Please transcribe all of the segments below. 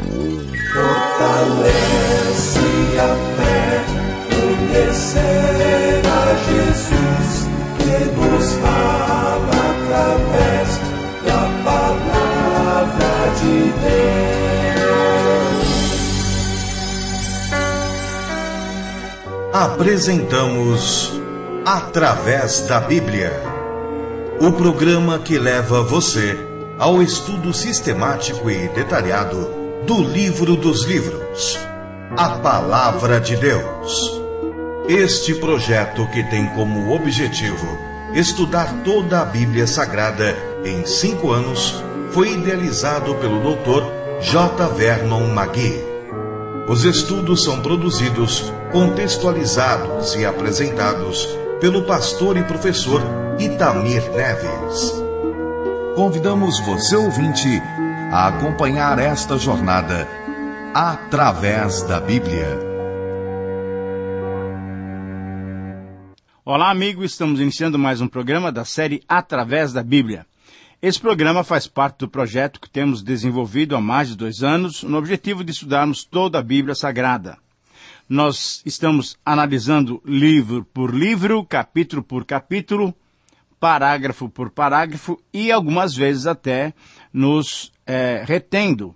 Fortalece a fé, conhecer a Jesus, que nos fala através da palavra de Deus. Apresentamos Através da Bíblia, o programa que leva você ao estudo sistemático e detalhado do Livro dos Livros, a Palavra de Deus. Este projeto, que tem como objetivo estudar toda a Bíblia Sagrada em 5 anos, foi idealizado pelo Dr. J. Vernon McGee. Os estudos são produzidos, contextualizados e apresentados pelo pastor e professor Itamir Neves. Convidamos você, ouvinte, a acompanhar esta jornada através da Bíblia. Olá, amigo, estamos iniciando mais um programa da série Através da Bíblia. Esse programa faz parte do projeto que temos desenvolvido há mais de 2 anos, no objetivo de estudarmos toda a Bíblia Sagrada. Nós estamos analisando livro por livro, capítulo por capítulo, parágrafo por parágrafo e algumas vezes até nos retendo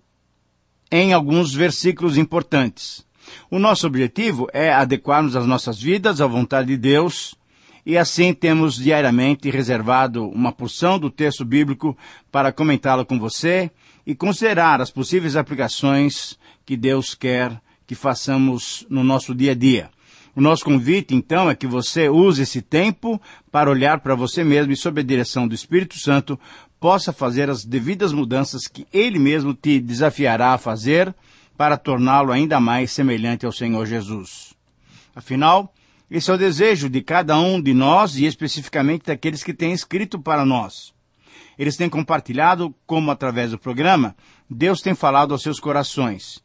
em alguns versículos importantes. O nosso objetivo é adequarmos as nossas vidas à vontade de Deus, e assim temos diariamente reservado uma porção do texto bíblico para comentá-lo com você e considerar as possíveis aplicações que Deus quer que façamos no nosso dia a dia. O nosso convite, então, é que você use esse tempo para olhar para você mesmo e, sob a direção do Espírito Santo, possa fazer as devidas mudanças que Ele mesmo te desafiará a fazer para torná-lo ainda mais semelhante ao Senhor Jesus. Afinal, esse é o desejo de cada um de nós e especificamente daqueles que têm escrito para nós. Eles têm compartilhado como, através do programa, Deus tem falado aos seus corações.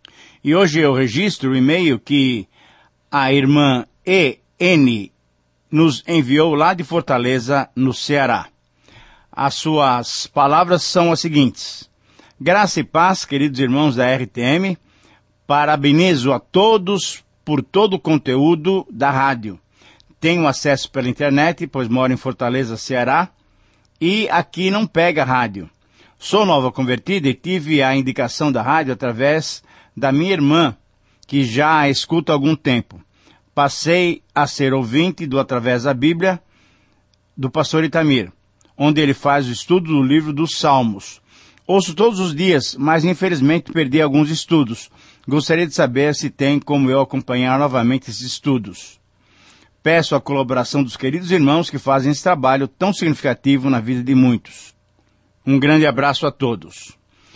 E hoje eu registro o e-mail que a irmã E.N. nos enviou lá de Fortaleza, no Ceará. As suas palavras são as seguintes: graça e paz, queridos irmãos da RTM, parabenizo a todos por todo o conteúdo da rádio. Tenho acesso pela internet, pois moro em Fortaleza, Ceará, e aqui não pega rádio. Sou nova convertida e tive a indicação da rádio através da minha irmã, que já a escuto há algum tempo. Passei a ser ouvinte do Através da Bíblia, do pastor Itamir, onde ele faz o estudo do livro dos Salmos. Ouço todos os dias, mas infelizmente perdi alguns estudos. Gostaria de saber se tem como eu acompanhar novamente esses estudos. Peço a colaboração dos queridos irmãos que fazem esse trabalho tão significativo na vida de muitos. Um grande abraço a todos.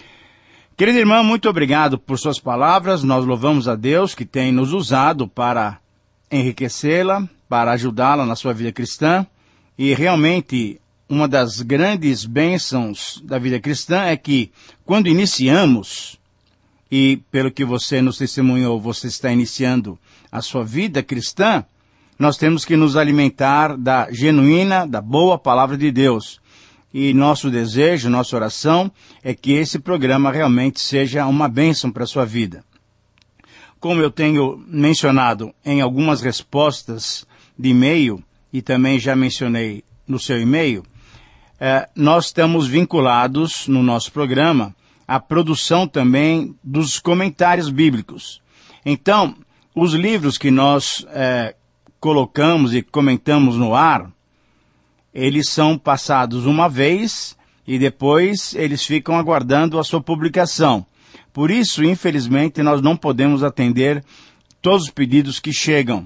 Querida irmã, muito obrigado por suas palavras. Nós louvamos a Deus que tem nos usado para enriquecê-la, para ajudá-la na sua vida cristã. E realmente, uma das grandes bênçãos da vida cristã é que, quando iniciamos, e pelo que você nos testemunhou, você está iniciando a sua vida cristã, nós temos que nos alimentar da genuína, da boa palavra de Deus. E nosso desejo, nossa oração é que esse programa realmente seja uma bênção para a sua vida. Como eu tenho mencionado em algumas respostas de e-mail, e também já mencionei no seu e-mail, nós estamos vinculados no nosso programa à produção também dos comentários bíblicos. Então, os livros que nós colocamos e comentamos no ar, eles são passados uma vez e depois eles ficam aguardando a sua publicação. Por isso, infelizmente, nós não podemos atender todos os pedidos que chegam.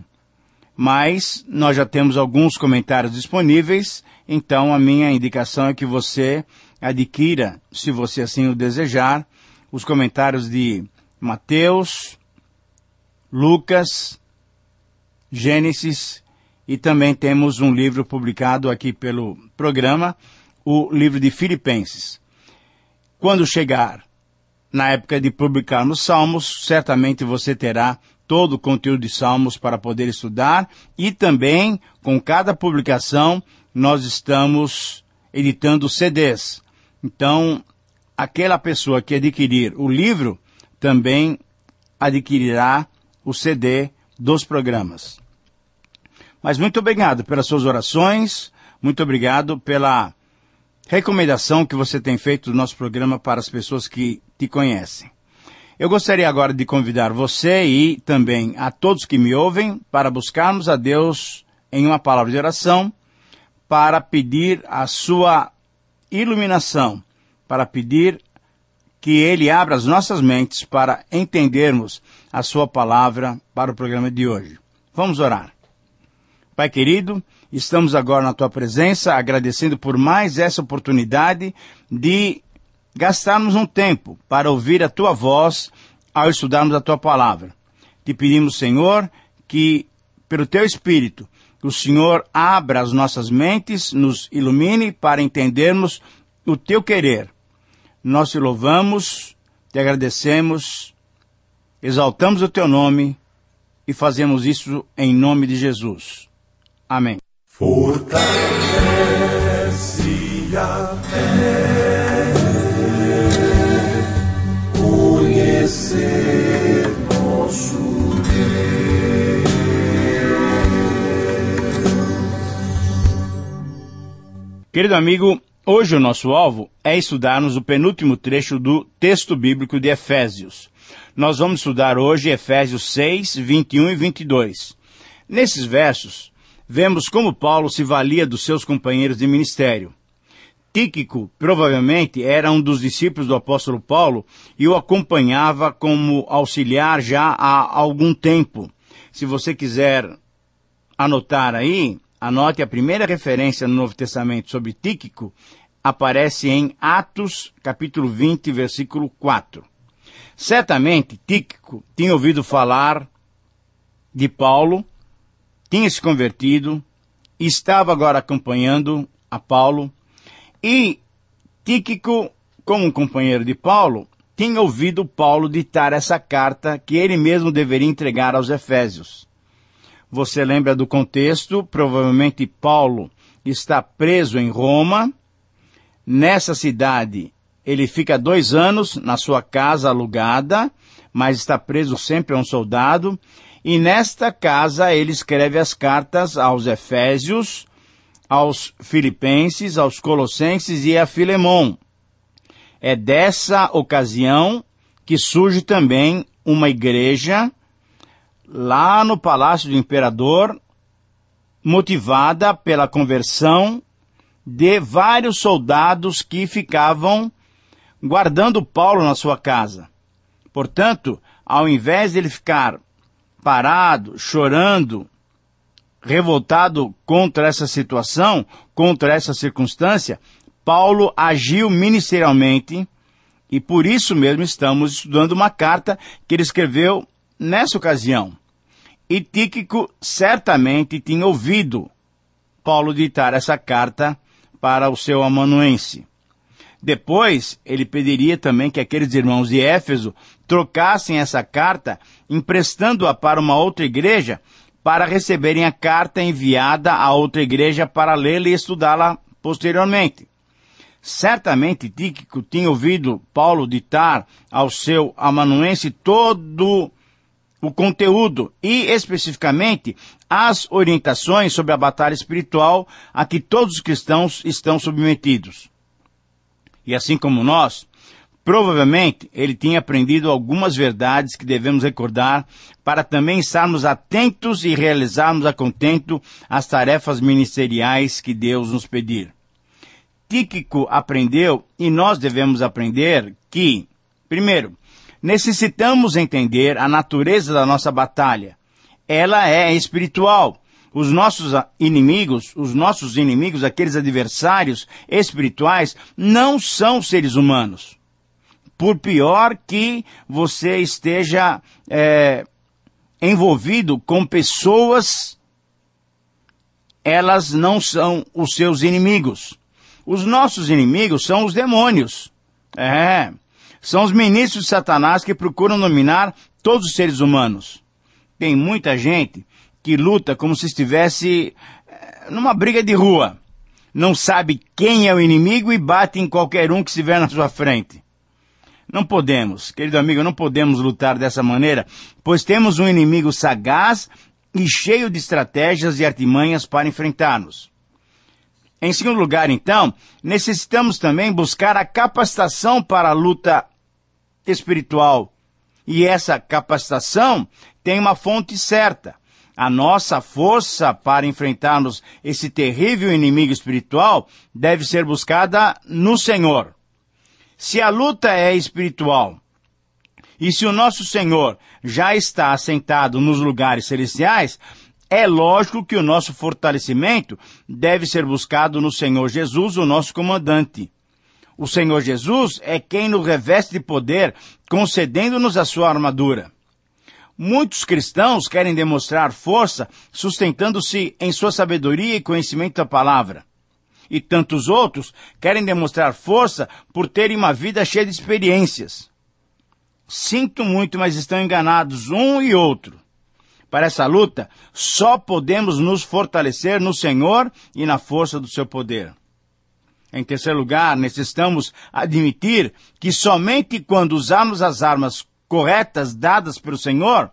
Mas nós já temos alguns comentários disponíveis, então a minha indicação é que você adquira, se você assim o desejar, os comentários de Mateus, Lucas, Gênesis, e também temos um livro publicado aqui pelo programa, o livro de Filipenses. Quando chegar na época de publicarmos Salmos, certamente você terá todo o conteúdo de Salmos para poder estudar, e também, com cada publicação, nós estamos editando CDs. Então, aquela pessoa que adquirir o livro também adquirirá o CD dos programas. Mas muito obrigado pelas suas orações, muito obrigado pela recomendação que você tem feito do nosso programa para as pessoas que te conhecem. Eu gostaria agora de convidar você e também a todos que me ouvem para buscarmos a Deus em uma palavra de oração, para pedir a sua iluminação, para pedir que Ele abra as nossas mentes para entendermos a sua palavra para o programa de hoje. Vamos orar. Pai querido, estamos agora na Tua presença, agradecendo por mais essa oportunidade de gastarmos um tempo para ouvir a Tua voz ao estudarmos a Tua palavra. Te pedimos, Senhor, que pelo Teu Espírito, o Senhor abra as nossas mentes, nos ilumine para entendermos o Teu querer. Nós te louvamos, te agradecemos, exaltamos o Teu nome e fazemos isso em nome de Jesus. Amém. Fortalece a fé, conhecer nosso Deus. Querido amigo, hoje o nosso alvo é estudarmos o penúltimo trecho do texto bíblico de Efésios. Nós vamos estudar hoje Efésios 6, 21 e 22. Nesses versos, vemos como Paulo se valia dos seus companheiros de ministério. Tíquico, provavelmente, era um dos discípulos do apóstolo Paulo e o acompanhava como auxiliar já há algum tempo. Se você quiser anotar aí, anote a primeira referência no Novo Testamento sobre Tíquico, aparece em Atos, capítulo 20, versículo 4. Certamente, Tíquico tinha ouvido falar de Paulo, tinha se convertido, estava agora acompanhando a Paulo, e Tíquico, como um companheiro de Paulo, tinha ouvido Paulo ditar essa carta que ele mesmo deveria entregar aos Efésios. Você lembra do contexto? Provavelmente Paulo está preso em Roma. Nessa cidade, ele fica 2 anos na sua casa alugada, mas está preso sempre a um soldado. E nesta casa ele escreve as cartas aos Efésios, aos Filipenses, aos Colossenses e a Filemon. É dessa ocasião que surge também uma igreja lá no palácio do imperador, motivada pela conversão de vários soldados que ficavam guardando Paulo na sua casa. Portanto, ao invés de ele ficar parado, chorando, revoltado contra essa situação, contra essa circunstância, Paulo agiu ministerialmente e por isso mesmo estamos estudando uma carta que ele escreveu nessa ocasião. E Tíquico certamente tinha ouvido Paulo ditar essa carta para o seu amanuense. Depois, ele pediria também que aqueles irmãos de Éfeso trocassem essa carta, emprestando-a para uma outra igreja, para receberem a carta enviada a outra igreja para lê-la e estudá-la posteriormente. Certamente Tíquico tinha ouvido Paulo ditar ao seu amanuense todo o conteúdo e, especificamente, as orientações sobre a batalha espiritual a que todos os cristãos estão submetidos. E assim como nós, provavelmente ele tinha aprendido algumas verdades que devemos recordar para também estarmos atentos e realizarmos a contento as tarefas ministeriais que Deus nos pedir. Tíquico aprendeu, e nós devemos aprender, que, primeiro, necessitamos entender a natureza da nossa batalha. Ela é espiritual. Os nossos inimigos, aqueles adversários espirituais, não são seres humanos. Por pior que você esteja envolvido com pessoas, elas não são os seus inimigos. Os nossos inimigos são os demônios. São os ministros de Satanás que procuram dominar todos os seres humanos. Tem muita gente que luta como se estivesse numa briga de rua. Não sabe quem é o inimigo e bate em qualquer um que estiver na sua frente. Não podemos, querido amigo, não podemos lutar dessa maneira, pois temos um inimigo sagaz e cheio de estratégias e artimanhas para enfrentar-nos. Em segundo lugar, então, necessitamos também buscar a capacitação para a luta espiritual. E essa capacitação tem uma fonte certa. A nossa força para enfrentarmos esse terrível inimigo espiritual deve ser buscada no Senhor. Se a luta é espiritual, e se o nosso Senhor já está assentado nos lugares celestiais, é lógico que o nosso fortalecimento deve ser buscado no Senhor Jesus, o nosso comandante. O Senhor Jesus é quem nos reveste de poder, concedendo-nos a sua armadura. Muitos cristãos querem demonstrar força, sustentando-se em sua sabedoria e conhecimento da palavra. E tantos outros querem demonstrar força por terem uma vida cheia de experiências. Sinto muito, mas estão enganados um e outro. Para essa luta, só podemos nos fortalecer no Senhor e na força do seu poder. Em terceiro lugar, necessitamos admitir que somente quando usarmos as armas corretas dadas pelo Senhor,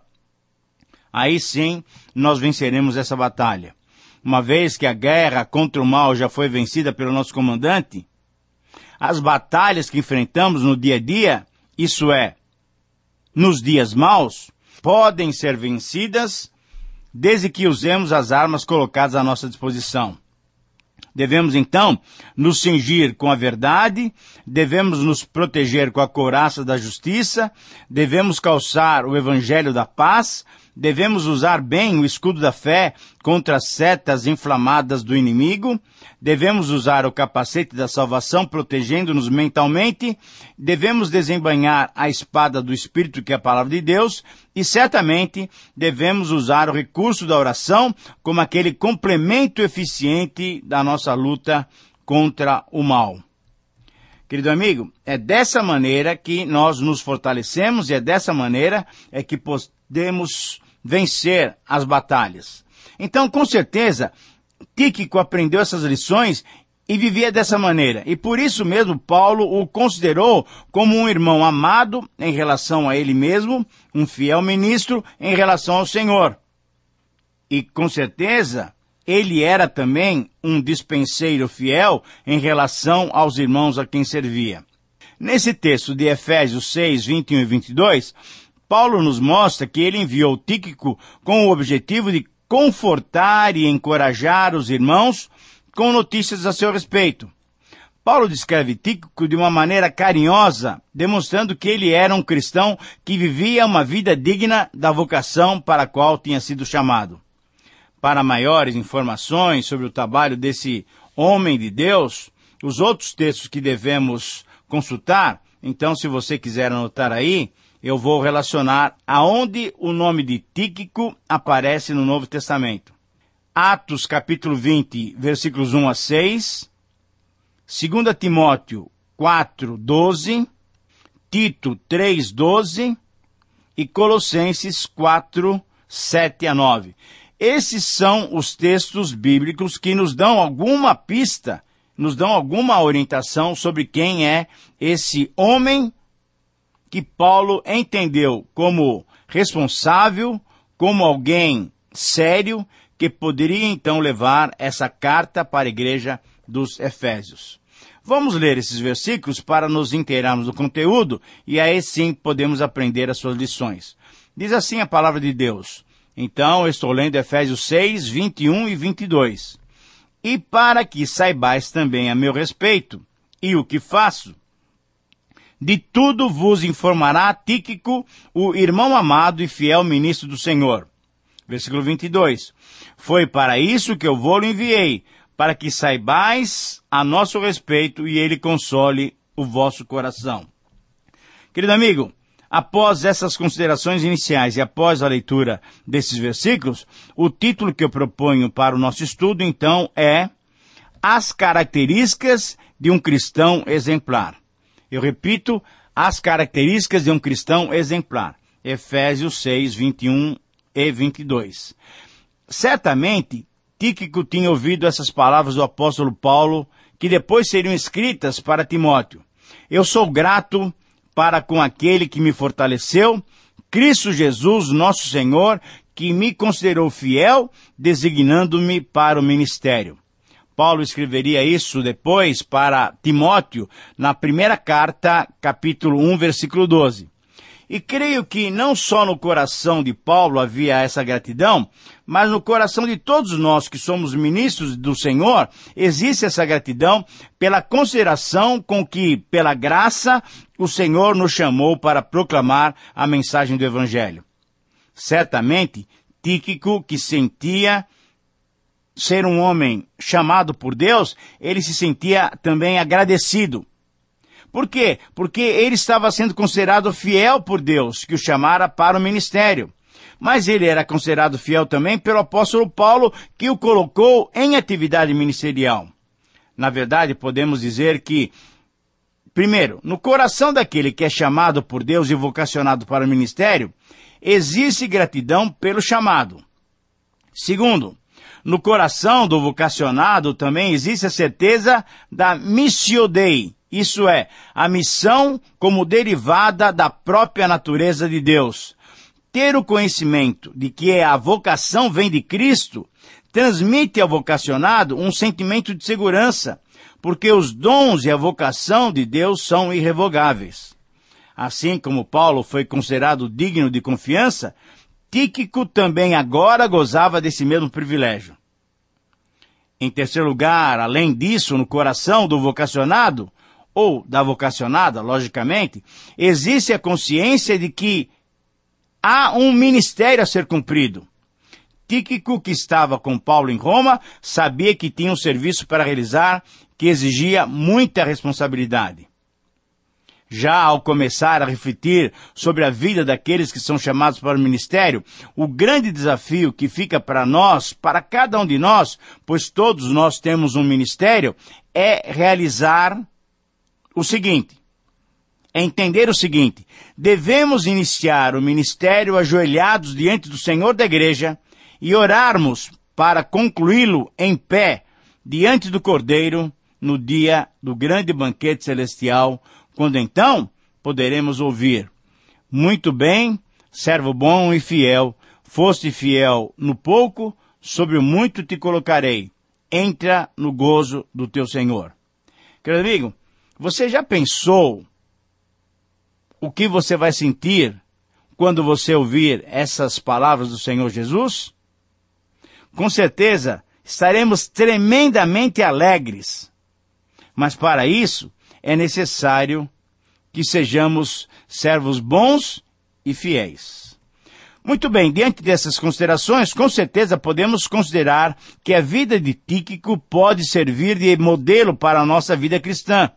aí sim nós venceremos essa batalha. Uma vez que a guerra contra o mal já foi vencida pelo nosso comandante, as batalhas que enfrentamos no dia a dia, isso é, nos dias maus, podem ser vencidas desde que usemos as armas colocadas à nossa disposição. Devemos, então, nos cingir com a verdade, devemos nos proteger com a couraça da justiça, devemos calçar o evangelho da paz, devemos usar bem o escudo da fé contra as setas inflamadas do inimigo, devemos usar o capacete da salvação protegendo-nos mentalmente, devemos desembainhar a espada do Espírito, que é a palavra de Deus, e certamente devemos usar o recurso da oração como aquele complemento eficiente da nossa luta contra o mal. Querido amigo, é dessa maneira que nós nos fortalecemos e é dessa maneira é que podemos vencer as batalhas. Então, com certeza, Tíquico aprendeu essas lições e vivia dessa maneira. E por isso mesmo Paulo o considerou como um irmão amado em relação a ele mesmo, um fiel ministro em relação ao Senhor. E com certeza ele era também um dispenseiro fiel em relação aos irmãos a quem servia. Nesse texto de Efésios 6, 21 e 22, Paulo nos mostra que ele enviou Tíquico com o objetivo de confortar e encorajar os irmãos com notícias a seu respeito. Paulo descreve Tíquico de uma maneira carinhosa, demonstrando que ele era um cristão que vivia uma vida digna da vocação para a qual tinha sido chamado. Para maiores informações sobre o trabalho desse homem de Deus, os outros textos que devemos consultar, então se você quiser anotar aí, eu vou relacionar aonde o nome de Tíquico aparece no Novo Testamento. Atos capítulo 20, versículos 1 a 6, 2 Timóteo 4, 12, Tito 3, 12 e Colossenses 4, 7 a 9. Esses são os textos bíblicos que nos dão alguma pista, nos dão alguma orientação sobre quem é esse homem que Paulo entendeu como responsável, como alguém sério, que poderia então levar essa carta para a igreja dos Efésios. Vamos ler esses versículos para nos inteirarmos do conteúdo e aí sim podemos aprender as suas lições. Diz assim a palavra de Deus. Então, eu estou lendo Efésios 6, 21 e 22. E para que saibais também a meu respeito e o que faço, de tudo vos informará Tíquico, o irmão amado e fiel ministro do Senhor. Versículo 22. Foi para isso que eu vou-lo enviei, para que saibais a nosso respeito e ele console o vosso coração. Querido amigo, após essas considerações iniciais e após a leitura desses versículos, o título que eu proponho para o nosso estudo, então, é As Características de um Cristão Exemplar. Eu repito, as características de um cristão exemplar. Efésios 6, 21 e 22. Certamente, Tíquico tinha ouvido essas palavras do apóstolo Paulo, que depois seriam escritas para Timóteo. Eu sou grato para com aquele que me fortaleceu, Cristo Jesus, nosso Senhor, que me considerou fiel, designando-me para o ministério. Paulo escreveria isso depois para Timóteo, na primeira carta, capítulo 1, versículo 12. E creio que não só no coração de Paulo havia essa gratidão, mas no coração de todos nós que somos ministros do Senhor, existe essa gratidão pela consideração com que, pela graça, o Senhor nos chamou para proclamar a mensagem do Evangelho. Certamente, Tíquico, que sentia ser um homem chamado por Deus, ele se sentia também agradecido. Por quê? Porque ele estava sendo considerado fiel por Deus, que o chamara para o ministério. Mas ele era considerado fiel também pelo apóstolo Paulo, que o colocou em atividade ministerial. Na verdade, podemos dizer que, primeiro, no coração daquele que é chamado por Deus e vocacionado para o ministério, existe gratidão pelo chamado. Segundo, no coração do vocacionado também existe a certeza da missio Dei, isso é, a missão como derivada da própria natureza de Deus. Ter o conhecimento de que a vocação vem de Cristo transmite ao vocacionado um sentimento de segurança, porque os dons e a vocação de Deus são irrevogáveis. Assim como Paulo foi considerado digno de confiança, Tíquico também agora gozava desse mesmo privilégio. Em terceiro lugar, além disso, no coração do vocacionado, ou da vocacionada, logicamente, existe a consciência de que há um ministério a ser cumprido. Tíquico, que estava com Paulo em Roma, sabia que tinha um serviço para realizar que exigia muita responsabilidade. Já ao começar a refletir sobre a vida daqueles que são chamados para o ministério, o grande desafio que fica para nós, para cada um de nós, pois todos nós temos um ministério, é realizar o seguinte, é entender o seguinte: devemos iniciar o ministério ajoelhados diante do Senhor da igreja e orarmos para concluí-lo em pé diante do Cordeiro no dia do grande banquete celestial, quando então poderemos ouvir: muito bem, servo bom e fiel, foste fiel no pouco, sobre o muito te colocarei, entra no gozo do teu Senhor. Querido amigo, você já pensou o que você vai sentir quando você ouvir essas palavras do Senhor Jesus? Com certeza, estaremos tremendamente alegres. Mas para isso, é necessário que sejamos servos bons e fiéis. Muito bem, diante dessas considerações, com certeza podemos considerar que a vida de Tíquico pode servir de modelo para a nossa vida cristã.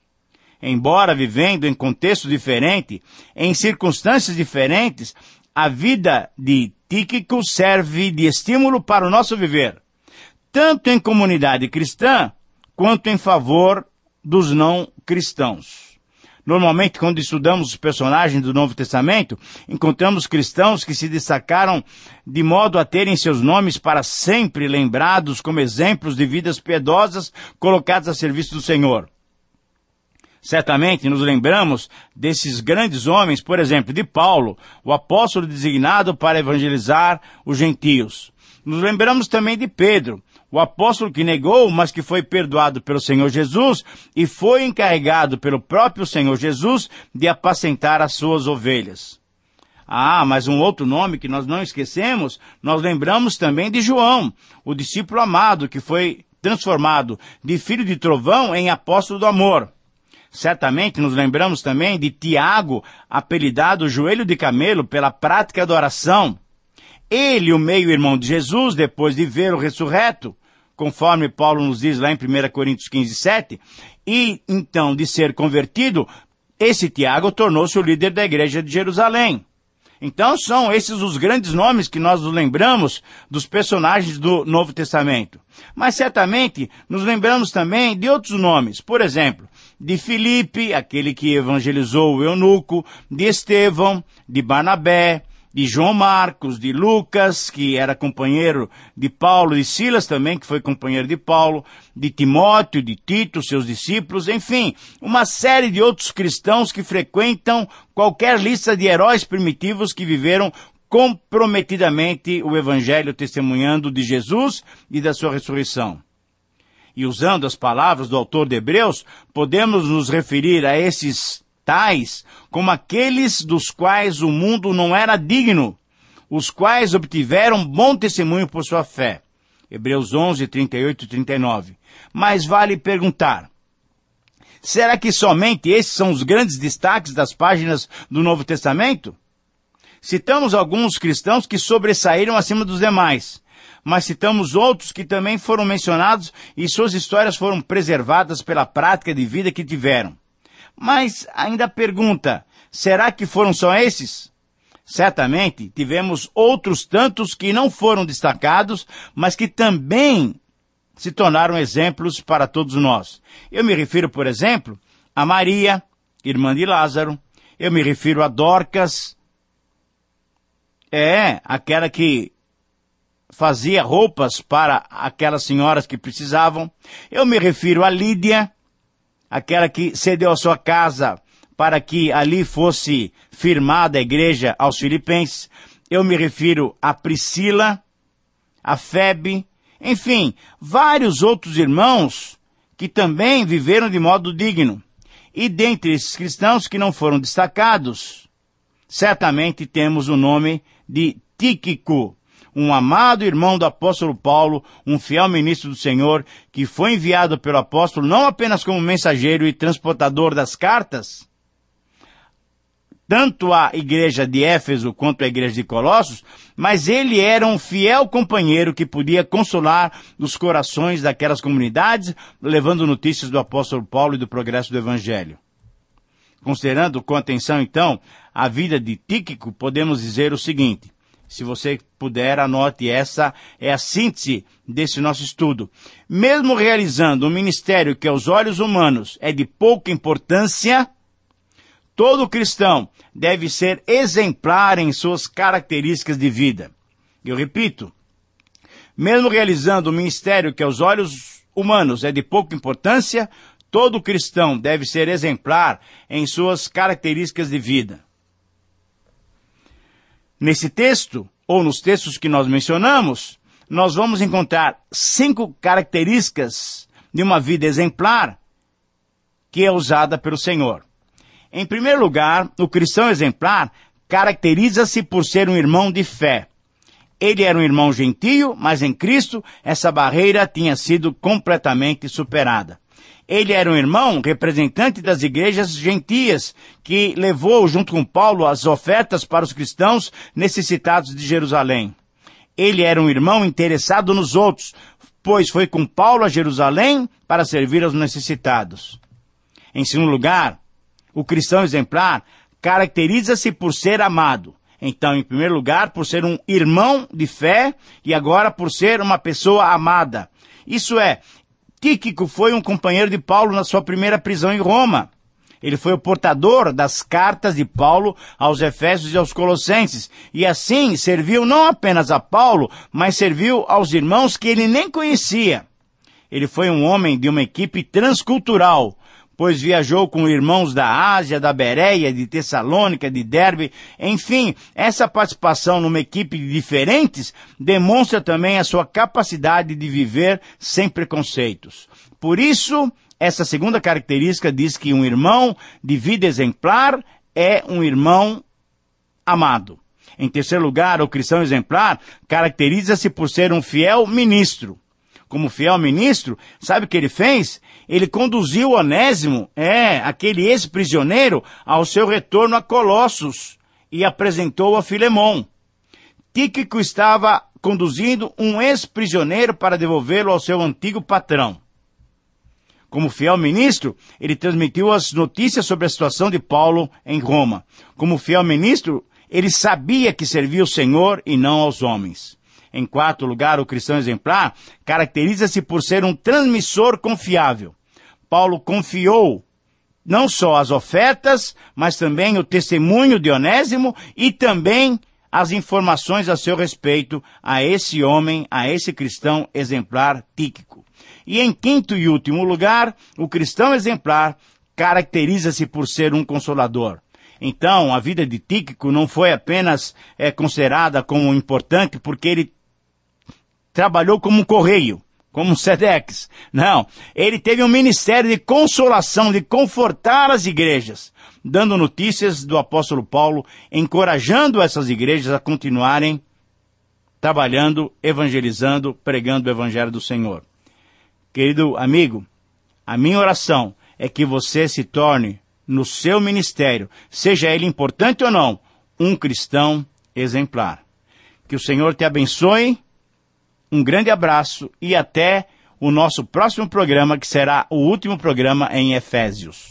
Embora vivendo em contexto diferente, em circunstâncias diferentes, a vida de Tíquico serve de estímulo para o nosso viver, tanto em comunidade cristã, quanto em favor dos não cristãos. Normalmente, quando estudamos os personagens do Novo Testamento, encontramos cristãos que se destacaram de modo a terem seus nomes para sempre lembrados como exemplos de vidas piedosas colocadas a serviço do Senhor. Certamente nos lembramos desses grandes homens, por exemplo, de Paulo, o apóstolo designado para evangelizar os gentios. Nos lembramos também de Pedro, o apóstolo que negou, mas que foi perdoado pelo Senhor Jesus e foi encarregado pelo próprio Senhor Jesus de apacentar as suas ovelhas. Ah, mas um outro nome que nós não esquecemos, nós lembramos também de João, o discípulo amado que foi transformado de filho de trovão em apóstolo do amor. Certamente nos lembramos também de Tiago, apelidado Joelho de Camelo pela prática da oração. Ele, o meio-irmão de Jesus, depois de ver o ressurreto, conforme Paulo nos diz lá em 1 Coríntios 15, 7, e então de ser convertido, esse Tiago tornou-se o líder da igreja de Jerusalém. Então são esses os grandes nomes que nós nos lembramos dos personagens do Novo Testamento. Mas certamente nos lembramos também de outros nomes, por exemplo, de Filipe, aquele que evangelizou o eunuco, de Estevão, de Barnabé, de João Marcos, de Lucas, que era companheiro de Paulo, de Silas também, que foi companheiro de Paulo, de Timóteo, de Tito, seus discípulos, enfim, uma série de outros cristãos que frequentam qualquer lista de heróis primitivos que viveram comprometidamente o Evangelho, testemunhando de Jesus e da sua ressurreição. E usando as palavras do autor de Hebreus, podemos nos referir a esses tais como aqueles dos quais o mundo não era digno, os quais obtiveram bom testemunho por sua fé. Hebreus 11, 38 e 39. Mas vale perguntar, será que somente esses são os grandes destaques das páginas do Novo Testamento? Citamos alguns cristãos que sobressaíram acima dos demais, mas citamos outros que também foram mencionados e suas histórias foram preservadas pela prática de vida que tiveram. Mas ainda pergunta, será que foram só esses? Certamente tivemos outros tantos que não foram destacados, mas que também se tornaram exemplos para todos nós. Eu me refiro, por exemplo, a Maria, irmã de Lázaro. Eu me refiro a Dorcas, aquela que fazia roupas para aquelas senhoras que precisavam. Eu me refiro a Lídia, aquela que cedeu a sua casa para que ali fosse firmada a igreja aos filipenses. Eu me refiro a Priscila, a Febe, enfim, vários outros irmãos que também viveram de modo digno. E dentre esses cristãos que não foram destacados, certamente temos o nome de Tíquico, um amado irmão do apóstolo Paulo, um fiel ministro do Senhor, que foi enviado pelo apóstolo não apenas como mensageiro e transportador das cartas, tanto à igreja de Éfeso quanto à igreja de Colossos, mas ele era um fiel companheiro que podia consolar os corações daquelas comunidades, levando notícias do apóstolo Paulo e do progresso do evangelho. Considerando com atenção, então, a vida de Tíquico, podemos dizer o seguinte: se você puder, anote, essa é a síntese desse nosso estudo. Mesmo realizando um ministério que aos olhos humanos é de pouca importância, todo cristão deve ser exemplar em suas características de vida. Eu repito, mesmo realizando um ministério que aos olhos humanos é de pouca importância, todo cristão deve ser exemplar em suas características de vida. Nesse texto, ou nos textos que nós mencionamos, nós vamos encontrar 5 características de uma vida exemplar que é usada pelo Senhor. Em primeiro lugar, o cristão exemplar caracteriza-se por ser um irmão de fé. Ele era um irmão gentio, mas em Cristo essa barreira tinha sido completamente superada. Ele era um irmão representante das igrejas gentias, que levou junto com Paulo as ofertas para os cristãos necessitados de Jerusalém. Ele era um irmão interessado nos outros, pois foi com Paulo a Jerusalém para servir aos necessitados. Em segundo lugar, o cristão exemplar caracteriza-se por ser amado. Então, em primeiro lugar, por ser um irmão de fé e agora por ser uma pessoa amada. Isso é, Tíquico foi um companheiro de Paulo na sua primeira prisão em Roma. Ele foi o portador das cartas de Paulo aos Efésios e aos Colossenses. E assim serviu não apenas a Paulo, mas serviu aos irmãos que ele nem conhecia. Ele foi um homem de uma equipe transcultural, pois viajou com irmãos da Ásia, da Bereia, de Tessalônica, de Derbe. Enfim, essa participação numa equipe de diferentes demonstra também a sua capacidade de viver sem preconceitos. Por isso, essa segunda característica diz que um irmão de vida exemplar é um irmão amado. Em terceiro lugar, o cristão exemplar caracteriza-se por ser um fiel ministro. Como fiel ministro, sabe o que ele fez? Ele conduziu Onésimo, aquele ex-prisioneiro, ao seu retorno a Colossos e apresentou a Filemão. Tíquico estava conduzindo um ex-prisioneiro para devolvê-lo ao seu antigo patrão. Como fiel ministro, ele transmitiu as notícias sobre a situação de Paulo em Roma. Como fiel ministro, ele sabia que servia o Senhor e não aos homens. Em quarto lugar, o cristão exemplar caracteriza-se por ser um transmissor confiável. Paulo confiou não só as ofertas, mas também o testemunho de Onésimo e também as informações a seu respeito a esse homem, a esse cristão exemplar Tíquico. E em quinto e último lugar, o cristão exemplar caracteriza-se por ser um consolador. Então, a vida de Tíquico não foi apenas considerada como importante porque ele trabalhou como um correio, como um Sedex. Não, ele teve um ministério de consolação, de confortar as igrejas, dando notícias do apóstolo Paulo, encorajando essas igrejas a continuarem trabalhando, evangelizando, pregando o evangelho do Senhor. Querido amigo, a minha oração é que você se torne, no seu ministério, seja ele importante ou não, um cristão exemplar. Que o Senhor te abençoe. Um grande abraço e até o nosso próximo programa, que será o último programa em Efésios.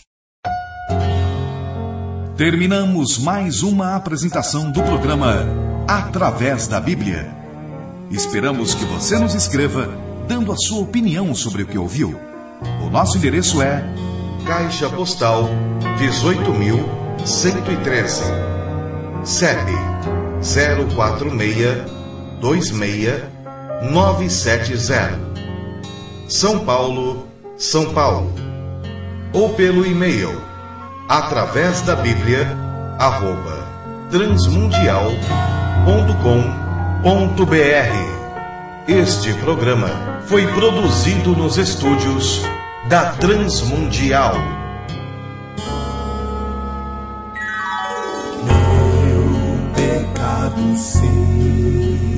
Terminamos mais uma apresentação do programa Através da Bíblia. Esperamos que você nos escreva, dando a sua opinião sobre o que ouviu. O nosso endereço é Caixa Postal 18.113, CEP 04626-970, São Paulo, São Paulo. Ou pelo e-mail através da Bíblia @transmundial.com.br. Este programa foi produzido nos estúdios da Transmundial. Meu pecado sim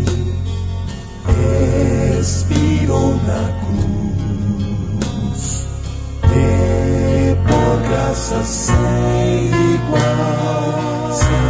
expirou na cruz, e por graça sem igual.